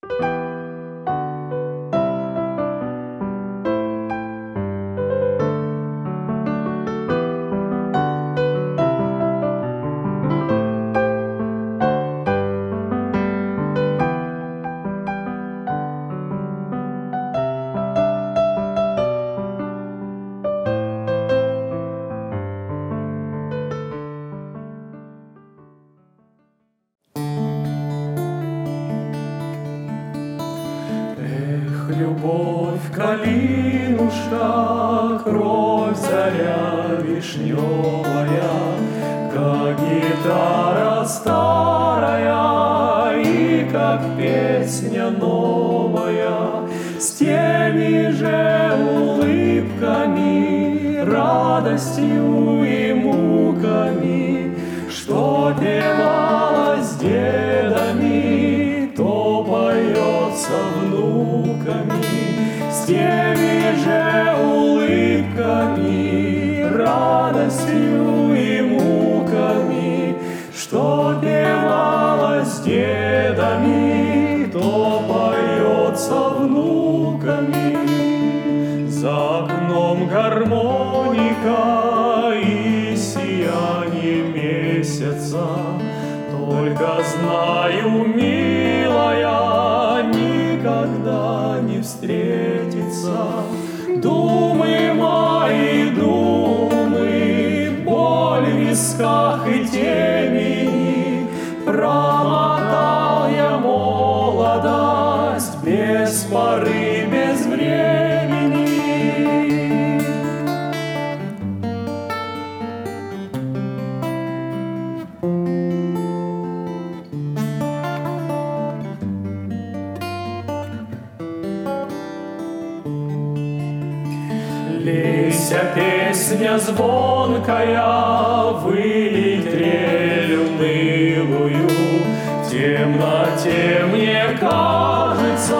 Любовь, калинушка, кровь, заря вишневая, как гитара старая и как песня новая, с теми же улыбками, радостью и муками, что певалось дедами, то поется внуками, с теми же улыбками, радостью и муками, что певалось дедами, то поется внуками. За окном гармоника и сияние месяца, только знаю, милая, никогда не встретится. Думы мои, думы, боль в висках и темени, промотал я молодость без поры, без времени. Лейся, песня звонкая, вылей трель унылую, в темноте мне кажется,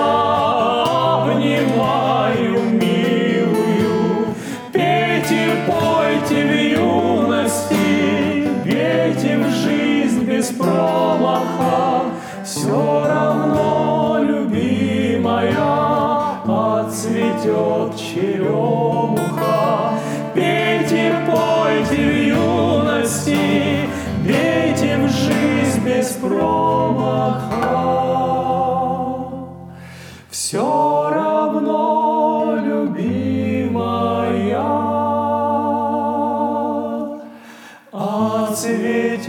обнимаю милую. Пейте, пойте в юности, пейте в жизнь без промаха, все равно, любимая, отцветет черемуха. Пейте, пойте в юности, пейте в жизнь без промаха. Все равно, любимая, отцветет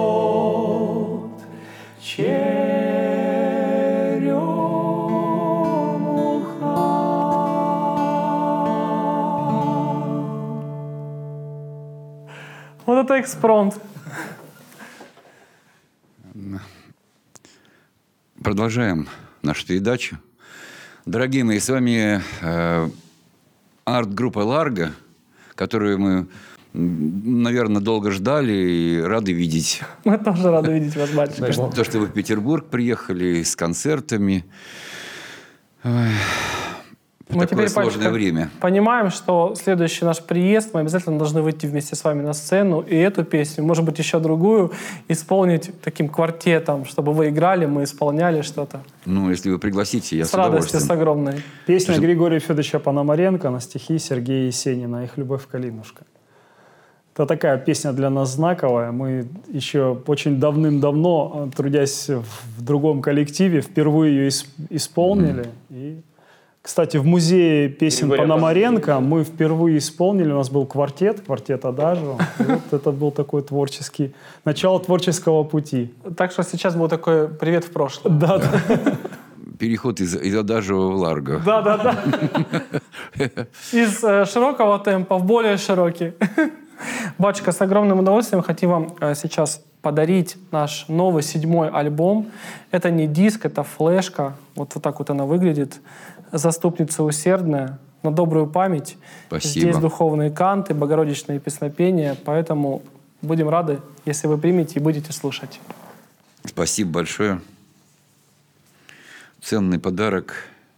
Вот это экспромт. Продолжаем нашу передачу. Дорогие мои, с вами арт-группа «Ларго», которую мы, наверное, долго ждали и рады видеть. Мы тоже рады видеть вас, батюшка. То, что вы в Петербург приехали с концертами. Мы такое теперь, сложное время. Понимаем, что следующий наш приезд мы обязательно должны выйти вместе с вами на сцену и эту песню, может быть, еще другую, исполнить таким квартетом, чтобы вы играли, мы исполняли что-то. Ну, если вы пригласите, я с радостью, с огромной. Песня Григория Федоровича Пономаренко на стихи Сергея Есенина «Их любовь калинушка». Это такая песня для нас знаковая. Мы еще очень давным-давно, трудясь в другом коллективе, впервые ее исполнили. И, кстати, в музее песен Пономаренко мы впервые исполнили. У нас был квартет «Адажио». Вот это был такой начало творческого пути. Так что сейчас был такой привет в прошлое. Да. Переход из «Адажио» в «Ларго». Да. Из широкого темпа в более широкий. Батюшка, с огромным удовольствием хотим вам сейчас подарить наш новый 7-й альбом. Это не диск, это флешка. Вот так вот она выглядит. «Заступница усердная», на добрую память. Спасибо. Здесь духовные канты, богородичные песнопения. Поэтому будем рады, если вы примете и будете слушать. Спасибо большое. Ценный подарок.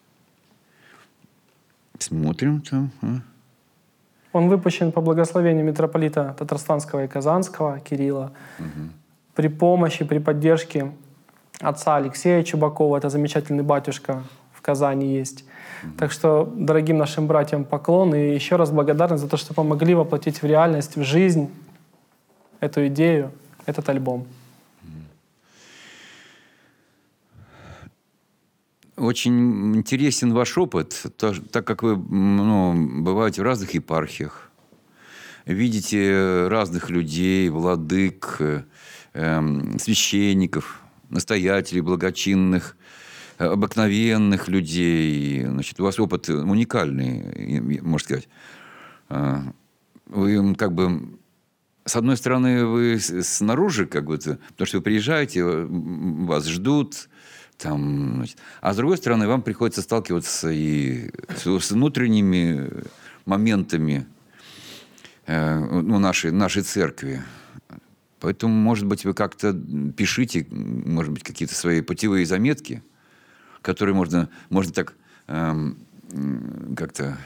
Смотрим там. Он выпущен по благословению митрополита Татарстанского и Казанского Кирилла при помощи, при поддержке отца Алексея Чубакова. Это замечательный батюшка в Казани есть. Так что дорогим нашим братьям поклон и еще раз благодарность за то, что помогли воплотить в реальность, в жизнь эту идею, этот альбом. Очень интересен ваш опыт, так как вы бываете в разных епархиях, видите разных людей, владык, священников, настоятелей, благочинных, обыкновенных людей. Значит, у вас опыт уникальный, можно сказать. Вы как бы... С одной стороны, вы снаружи, как бы, потому что вы приезжаете, вас ждут, там, значит, а с другой стороны, вам приходится сталкиваться и с внутренними моментами нашей церкви. Поэтому, может быть, вы как-то пишите, может быть, какие-то свои путевые заметки, которые можно так как-то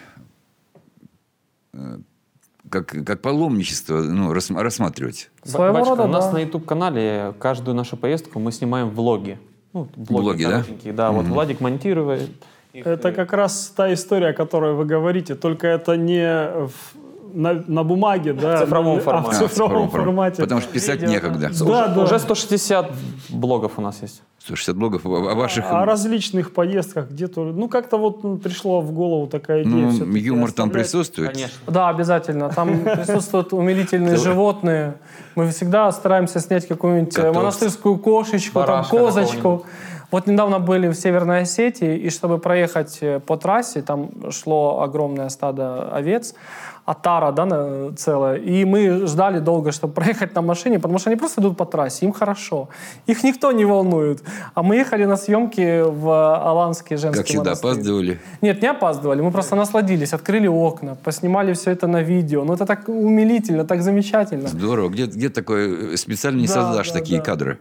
как паломничество рассматривать. Своего рода, у нас да. на YouTube-канале каждую нашу поездку мы снимаем влоги. Влоги, да? Да, вот Владик монтирует. Это как раз та история, о которой вы говорите, только это не на бумаге, да, в цифровом а формате. в цифровом формате. Потому что писать некогда. Да. Уже 160 блогов у нас есть. 160 блогов о ваших... О различных поездках где-то. Как-то пришла в голову такая идея. всё-таки юмор там оставлять. присутствует? Конечно. Да, обязательно. Там присутствуют умилительные животные. Мы всегда стараемся снять какую-нибудь Котов. монастырскую кошечку, Барашка козочку. какого-нибудь. Вот недавно были в Северной Осетии, и чтобы проехать по трассе, там шло огромное стадо овец, отара, да, целая, и мы ждали долго, чтобы проехать на машине, потому что они просто идут по трассе, им хорошо. Их никто не волнует. А мы ехали на съемки в Аланский женский Как всегда, монастырь. опаздывали. Нет, не опаздывали. Мы просто насладились, открыли окна, поснимали все это на видео. Это так умилительно, так замечательно. Здорово. Где такое специально не Да, создашь да, такие да. кадры?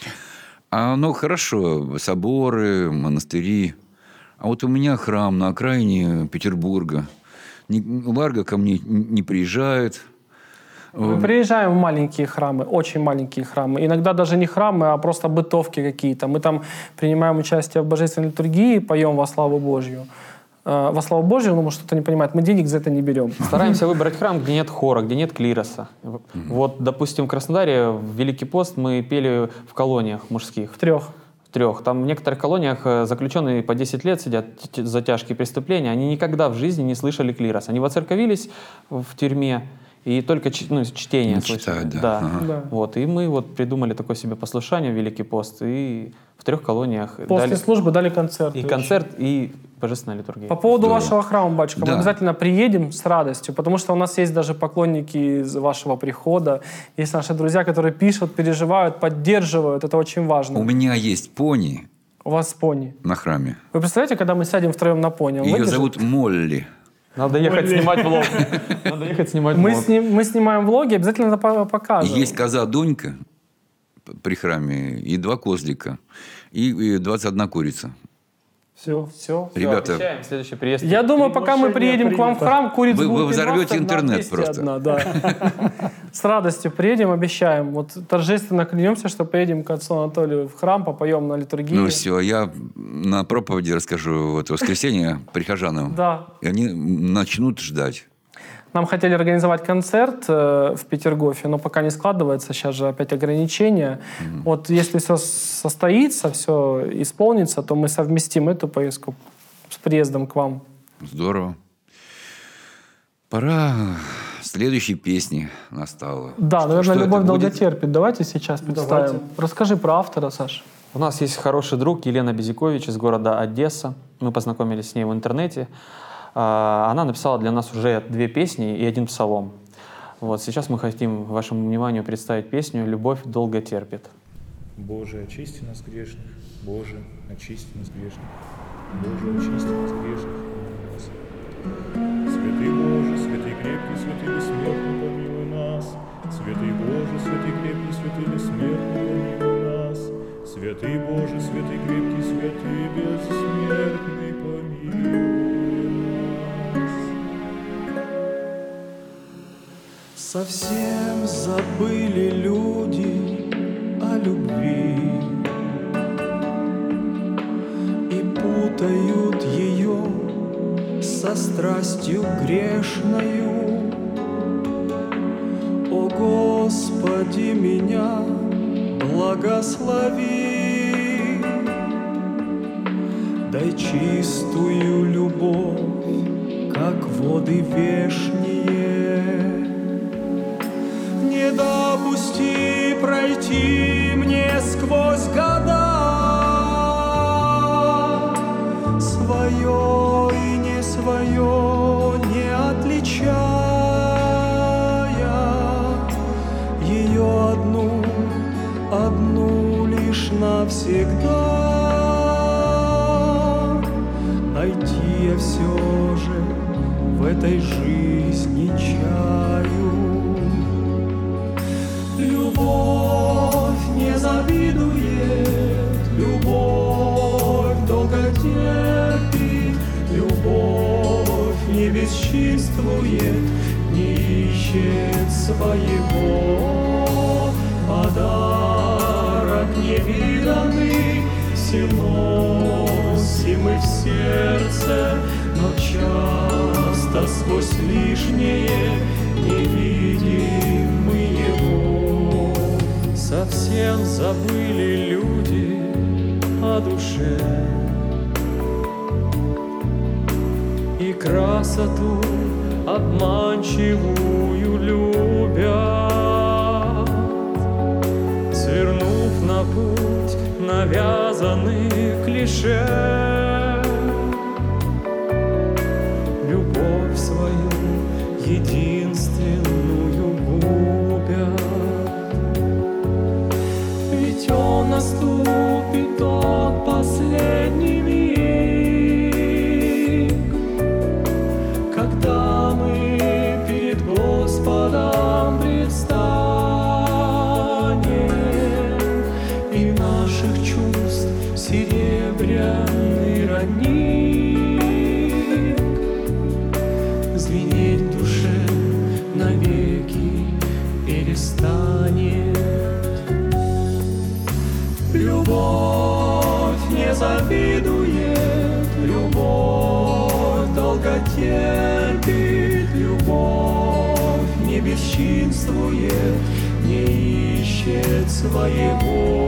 Хорошо, соборы, монастыри. А вот у меня храм на окраине Петербурга. Ларго ко мне не приезжает. Мы приезжаем в маленькие храмы, очень маленькие храмы. Иногда даже не храмы, а просто бытовки какие-то. Мы там принимаем участие в божественной литургии, поем во славу Божью. Во славу Божью, может, кто-то не понимает, мы денег за это не берем. Стараемся выбрать храм, где нет хора, где нет клироса. Вот, допустим, в Краснодаре в Великий пост мы пели в колониях мужских. В 3. В 3. Там в некоторых колониях заключенные по 10 лет сидят за тяжкие преступления. Они никогда в жизни не слышали клироса. Они воцерковились в тюрьме и только чтение слышали. Читают, да. Да. Ага. Да. Вот, и мы придумали такое себе послушание в Великий пост. И в 3 колониях После службы дали концерт. и концерт, и божественная литургия. По поводу Здорово. вашего храма, батюшка, мы Да. обязательно приедем с радостью, потому что у нас есть даже поклонники из вашего прихода, есть наши друзья, которые пишут, переживают, поддерживают, это очень важно. У меня есть пони У вас пони. на храме. Вы представляете, когда мы сядем втроем на пони? он Ее выдержит? зовут Молли. Надо ехать снимать влог. Надо ехать снимать Мы, влог. мы снимаем влоги, обязательно это И покажем. есть коза Дунька при храме, и 2 козлика, и 21 курица. Все. Всё, Ребята, обещаем, следующий приезд. Я думаю, пока мы Приглашение приедем к вам в принято. храм, куриц Вы будет взорвете 90, интернет 201, да. С радостью приедем, обещаем. Вот торжественно клянемся, что поедем к отцу Анатолию в храм, попоем на литургии. ну все, я на проповеди расскажу в это воскресенье прихожанам. Да. И они начнут ждать. Нам хотели организовать концерт в Петергофе, но пока не складывается, сейчас же опять ограничения. Вот если все состоится, все исполнится, то мы совместим эту поездку с приездом к вам. Здорово. Пора следующей песни настала. Да, наверное, это «Любовь будет? долго терпит». Давайте сейчас представим. Давайте. Расскажи про автора, Саш. У нас есть хороший друг Елена Безикович из города Одесса. Мы познакомились с ней в интернете. Она написала для нас уже 2 песни и 1 псалом. Вот сейчас мы хотим вашему вниманию представить песню «Любовь долго терпит». Боже, очисти нас грешных, Боже, очисти нас грешных, Боже, очисти нас грешных, помилуй нас. Святый Боже, святый крепкий, святый бессмертный, помилуй нас. Святый Боже, святый крепкий, святый бессмертный, помилуй нас. Святый Боже, святый крепкий, святый бессмертный, помилуй нас. Совсем забыли люди о любви, путают ее со страстью грешною. О Господи, меня благослови, дай чистую любовь, как воды вешние. Не допусти пройти мне сквозь года, свое и не свое не отличая, ее одну лишь навсегда. Найти я все же в этой жизни чаю. Любовь не завидует, любовь долго терпит, любовь не бесчинствует, не ищет своего. Подарок невиданный все носим и в сердце, но часто сквозь лишнее не видим мы его. Совсем забыли люди о душе и красоту обманчивую любят, свернув на путь навязанных клише. Любовь свою единственную губят. Ведь он наступит тот последний миг, когда мы перед Господом предстанем, и наших чувств серебряный родник звенеть в душе навеки перестанет. Любовь не завидует, любовь долго терпит, любовь не бесчинствует, не ищет своего.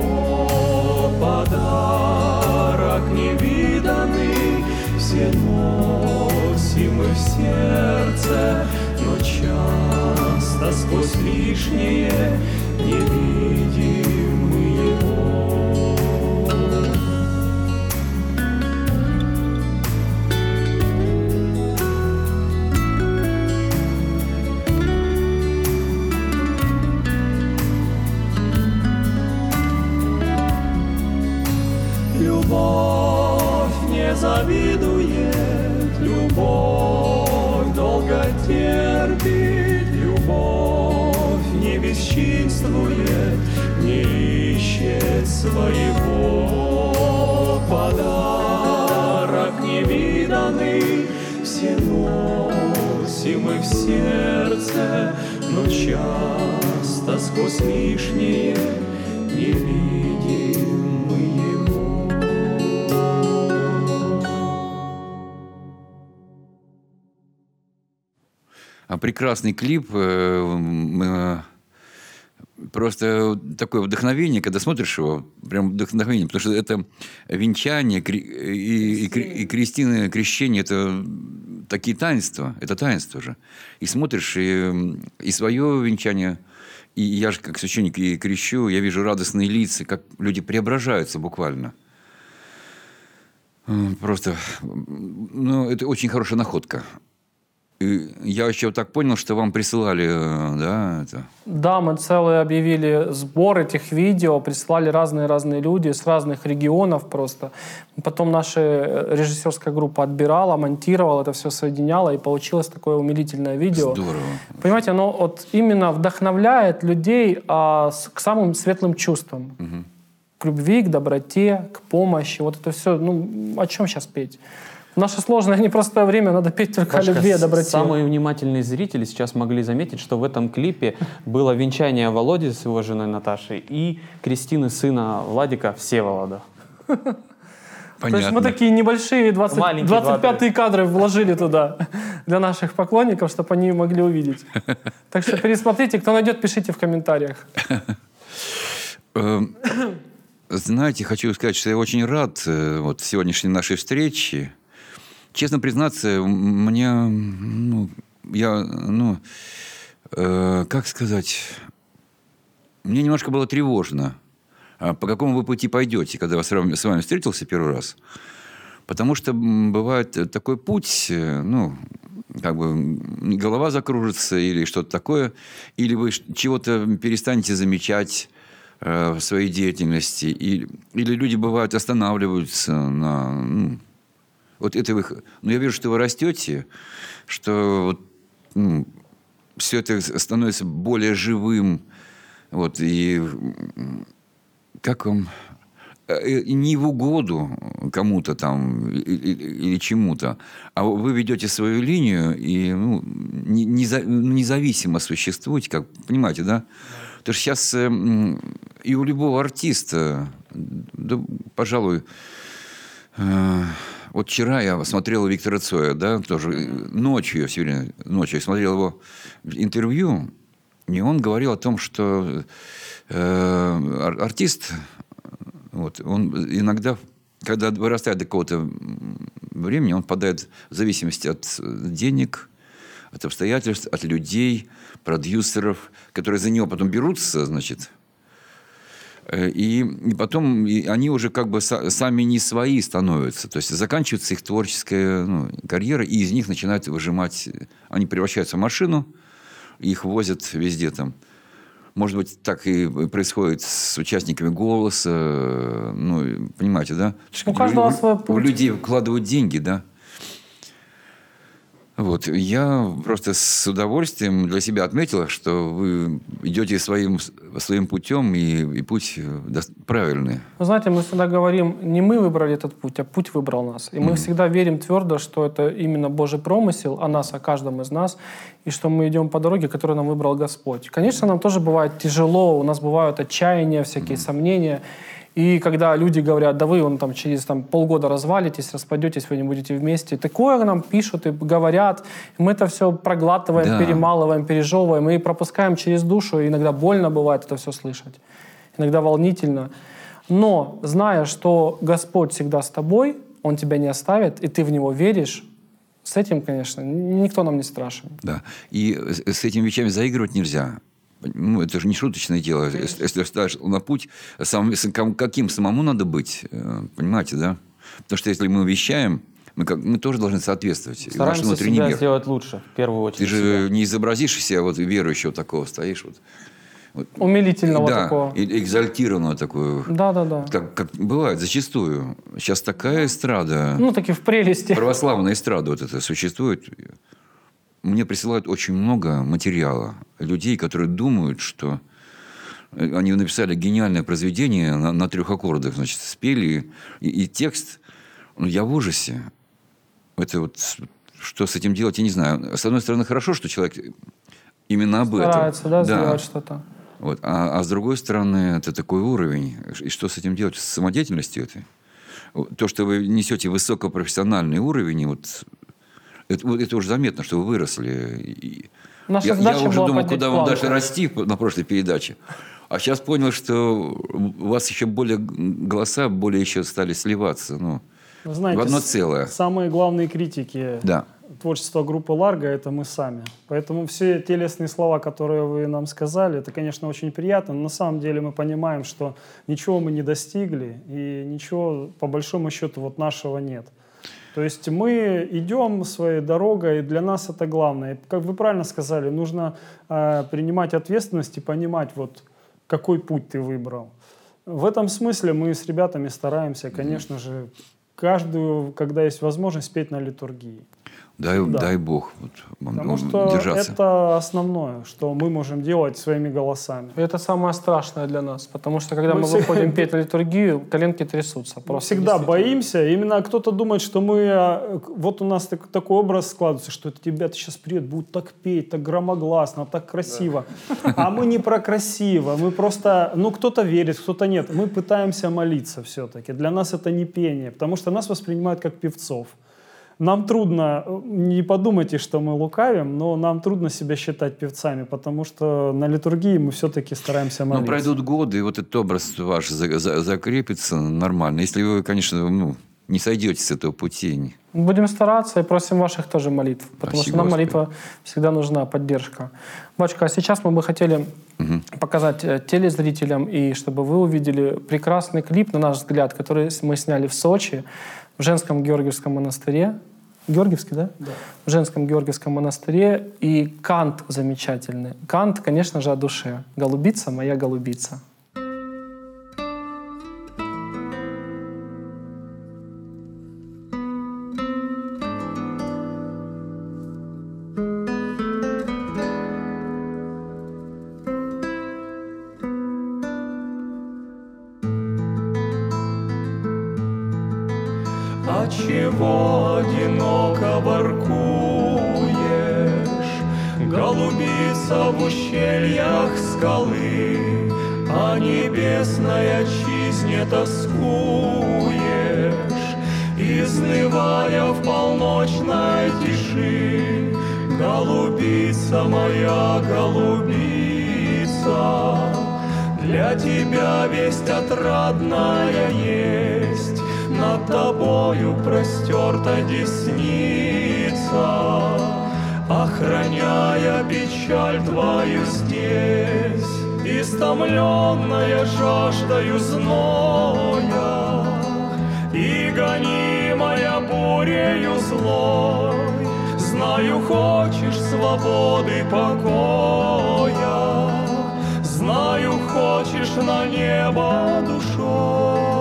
Подарок невиданный все носим мы в сердце, но часто сквозь лишнее не видим мы его. Любовь не завидует, любовь долго терпит, любовь не бесчинствует, не ищет своего. Подарок невиданный все носим мы в сердце, но часто сквозь лишнее не видим мы его. А прекрасный клип, просто такое вдохновение, когда смотришь его, прям вдохновение, потому что это венчание и крестины, крещение, это такие таинства, это таинство же. И смотришь, и свое венчание, и я же как священник и крещу, я вижу радостные лица, как люди преображаются буквально. Просто, ну, это очень хорошая находка. И я еще так понял, что вам присылали, да, это? Да, мы целый объявили сбор этих видео, присылали разные люди с разных регионов просто. Потом наша режиссерская группа отбирала, монтировала, это все соединяла, и получилось такое умилительное видео. Здорово. Понимаете, оно вот именно вдохновляет людей к самым светлым чувствам. Угу. К любви, к доброте, к помощи. Вот это все, ну, о чем сейчас петь? В наше сложное непростое время надо петь только о любви, о доброте. Самые внимательные зрители сейчас могли заметить, что в этом клипе было венчание Володи с его женой Наташей и Кристины сына Владика Всеволода. То есть мы Понятно. такие небольшие Маленькие 25-е кадры вложили туда для наших поклонников, чтобы они могли увидеть. Так что пересмотрите. Кто найдет, пишите в комментариях. Знаете, хочу сказать, что я очень рад вот сегодняшней нашей встрече. Честно признаться, как сказать, мне немножко было тревожно, по какому вы пути пойдете, когда я с вами встретился первый раз. Потому что бывает такой путь, голова закружится или что-то такое, или вы чего-то перестанете замечать в своей деятельности, или люди, бывают, останавливаются на... вот это вы... Но я вижу, что вы растете, что все это становится более живым, вот, и как вам... не в угоду кому-то там или чему-то, а вы ведете свою линию и независимо существуете, как понимаете, да? Потому что сейчас и у любого артиста, да, пожалуй, вот вчера я смотрел Виктора Цоя, да, тоже ночью смотрел его интервью, и он говорил о том, что артист, вот, он иногда, когда вырастает до какого-то времени, он впадает в зависимости от денег, от обстоятельств, от людей, продюсеров, которые за него потом берутся, значит, и потом они уже как бы сами не свои становятся. То есть заканчивается их творческая карьера, и из них начинают выжимать... Они превращаются в машину, их возят везде там. Может быть, так и происходит с участниками «Голоса». Понимаете, да? У каждого свой путь. У людей вкладывают деньги, да? Вот. Я просто с удовольствием для себя отметил, что вы идете своим путем, и путь правильный. Вы знаете, мы всегда говорим, не мы выбрали этот путь, а путь выбрал нас. И мы всегда верим твердо, что это именно Божий промысел о нас, о каждом из нас, и что мы идем по дороге, которую нам выбрал Господь. Конечно, нам тоже бывает тяжело, у нас бывают отчаяния, всякие сомнения. И когда люди говорят, да вы через полгода развалитесь, распадетесь, вы не будете вместе. Такое нам пишут и говорят. И мы это все проглатываем, да, перемалываем, пережевываем и пропускаем через душу. И иногда больно бывает это все слышать. Иногда волнительно. Но зная, что Господь всегда с тобой, Он тебя не оставит, и ты в Него веришь, с этим, конечно, никто нам не страшен. Да. И с этими вещами заигрывать нельзя. Это же не шуточное дело. Если встаешь на путь, каким самому надо быть, понимаете, да? Потому что если мы вещаем, мы тоже должны соответствовать. Стараемся себя сделать лучше, в первую очередь. Ты же не изобразишь из себя верующего такого, стоишь Умилительного такого. Экзальтированного такого. Да. Как бывает зачастую. Сейчас такая эстрада. Таки в прелести. Православная эстрада вот это существует. Мне присылают очень много материала. Людей, которые думают, что они написали гениальное произведение на 3 аккордах, значит, спели. И текст... я в ужасе. Это вот... Что с этим делать, я не знаю. С одной стороны, хорошо, что человек именно об этом. Старается, да, сделать что-то. Вот. А с другой стороны, это такой уровень. И что с этим делать? С самодеятельностью этой? То, что вы несете высокопрофессиональный уровень, это уже заметно, что вы выросли. Наша я задача уже была думал, поднять куда вам планку. дальше расти на прошлой передаче. А сейчас понял, что у вас еще голоса более еще стали сливаться. Вы знаете, в одно целое. Самые главные критики творчества группы «Ларго» — это мы сами. Поэтому все те лестные слова, которые вы нам сказали, это, конечно, очень приятно, но на самом деле мы понимаем, что ничего мы не достигли, и ничего, по большому счету, нашего нет. То есть мы идем своей дорогой, и для нас это главное. И, как вы правильно сказали, нужно принимать ответственность и понимать, какой путь ты выбрал. В этом смысле мы с ребятами стараемся, конечно же, каждую, когда есть возможность, петь на литургии. Дай Бог вот, Потому что держаться. это основное, что мы можем делать своими голосами. И это самое страшное для нас, потому что когда Мы мы все- выходим петь литургию, коленки трясутся. Мы Просто всегда действительно. боимся. Именно кто-то думает, что вот у нас такой образ складывается, что эти ребята сейчас приедут, будут так петь, так громогласно, так красиво. А мы не про красиво. Мы просто, кто-то верит, кто-то нет. Мы пытаемся молиться все-таки. Для нас это не пение, потому что нас воспринимают как певцов. Нам трудно, не подумайте, что мы лукавим, но нам трудно себя считать певцами, потому что на литургии мы все-таки стараемся Но молиться. пройдут годы, и вот этот образ ваш закрепится нормально. Если вы, конечно, не сойдете с этого пути. Будем стараться и просим ваших тоже молитв, потому Спасибо, что нам Господи. молитва всегда нужна, поддержка. Батюшка, а сейчас мы бы хотели показать телезрителям, и чтобы вы увидели прекрасный клип, на наш взгляд, который мы сняли в Сочи, в женском Георгиевском монастыре. Георгиевский, да? Да. В женском Георгиевском монастыре. И кант замечательный. Кант, конечно же, о душе. «Голубица моя, голубица». А чего одиноко воркуешь, голубица в ущельях скалы, о небесной отчизне тоскуешь, изнывая в полночной тиши, голубица моя, голубица, для тебя весть отрадная есть, над тобою простерта десница, охраняя печаль твою здесь, истомленная жаждою зноя и гонимая бурею злой. Знаю, хочешь свободы, покоя, знаю, хочешь на небо душой.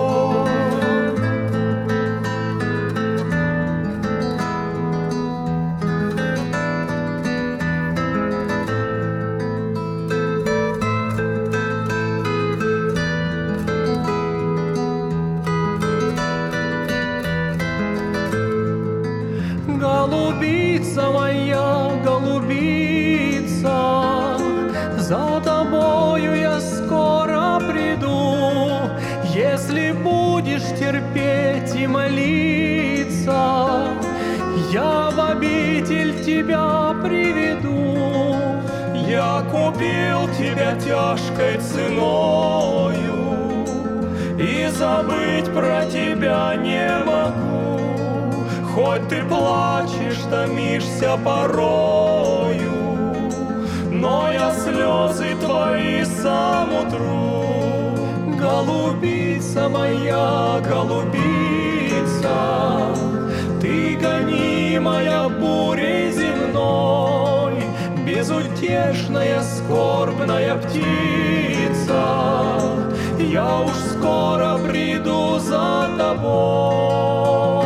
Голубица моя, голубица, за тобою я скоро приду, если будешь терпеть и молиться, я в обитель тебя приведу. Я купил тебя тяжкой ценою, и забыть про тебя не могу. Хоть ты плачешь, томишься порою, но я слезы твои сам утру. Голубица моя, голубица, ты гонимая бурей земной, безутешная скорбная птица, я уж скоро приду за тобой.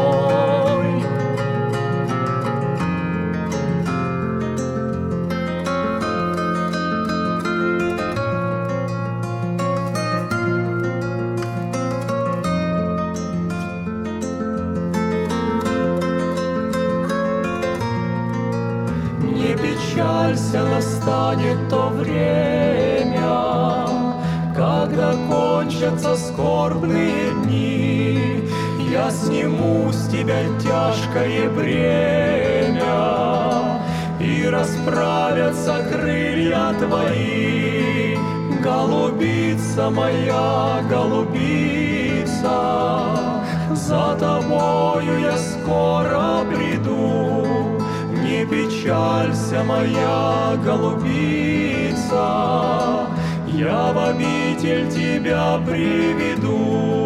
Не печалься, настанет то время, когда кончатся скорбные дни, я сниму с тебя тяжкое бремя, и расправятся крылья твои. Голубица моя, голубица, за тобою я скоро приду. Не печалься, моя голубица, я в обитель тебя приведу.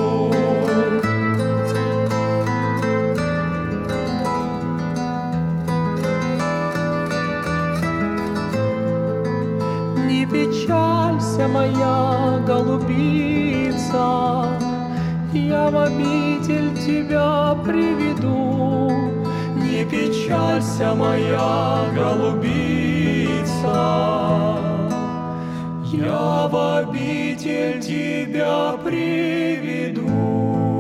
Не печалься, моя голубица, я в обитель тебя приведу. Не печалься, печалься, моя голубица, я в обитель тебя приведу.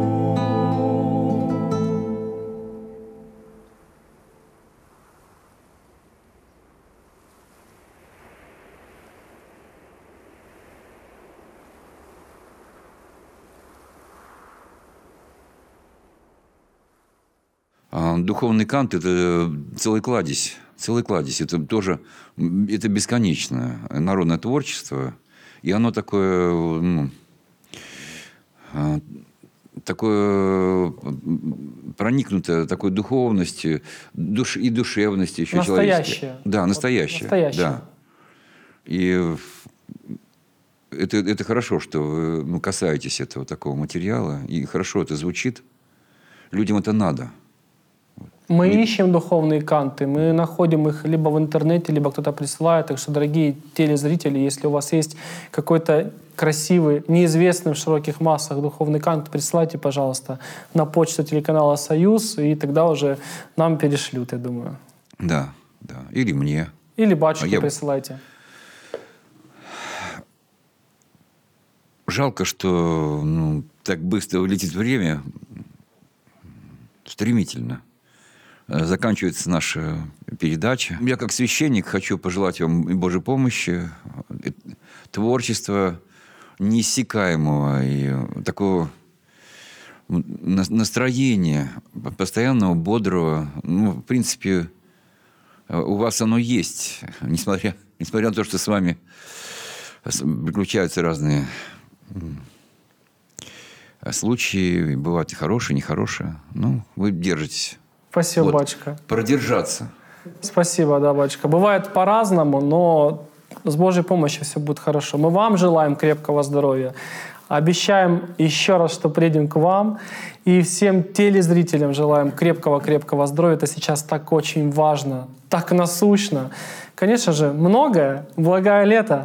Духовный кант – это целый кладезь. Целый кладезь. Это тоже это бесконечное народное творчество. И оно такое, такое проникнутое такой духовностью и душевностью еще Настоящее. Да, настоящее. Настоящее. Да. И это хорошо, что вы касаетесь этого такого материала. И хорошо это звучит. Людям это надо. Мы ищем духовные канты, мы находим их либо в интернете, либо кто-то присылает. Так что, дорогие телезрители, если у вас есть какой-то красивый, неизвестный в широких массах духовный кант, присылайте, пожалуйста, на почту телеканала «Союз», и тогда уже нам перешлют, я думаю. Да, да. Или мне. Или батюшке присылайте. Жалко, что так быстро летит время, стремительно. Заканчивается наша передача. Я как священник хочу пожелать вам Божьей помощи, творчества неиссякаемого и такого настроения постоянного, бодрого. В принципе, у вас оно есть, несмотря на то, что с вами приключаются разные случаи, бывают и хорошие, и нехорошие. Вы держитесь. Спасибо, батюшка. Продержаться. Спасибо, да, батюшка. Бывает по-разному, но с Божьей помощью все будет хорошо. Мы вам желаем крепкого здоровья. Обещаем еще раз, что приедем к вам. И всем телезрителям желаем крепкого здоровья. Это сейчас так очень важно, так насущно. Конечно же, многое. Благое лето.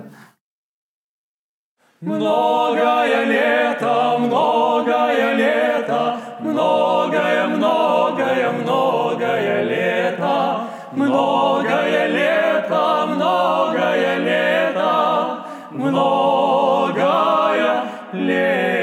Многое лето, многое лето, многое, многое, многое лето, многое лето, многое лето, многое лето.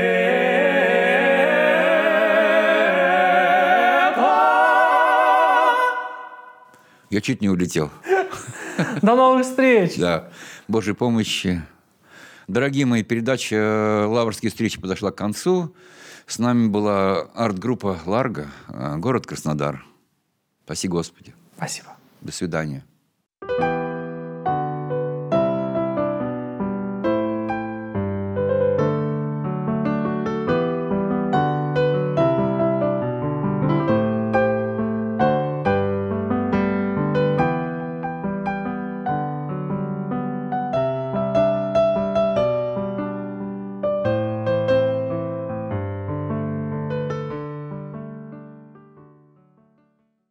Я чуть не улетел. До новых встреч! Да. Божьей помощи. Дорогие мои, передача «Лаврские встречи» подошла к концу. С нами была арт-группа «Ларго», город Краснодар. Спаси Господи. Спасибо. До свидания.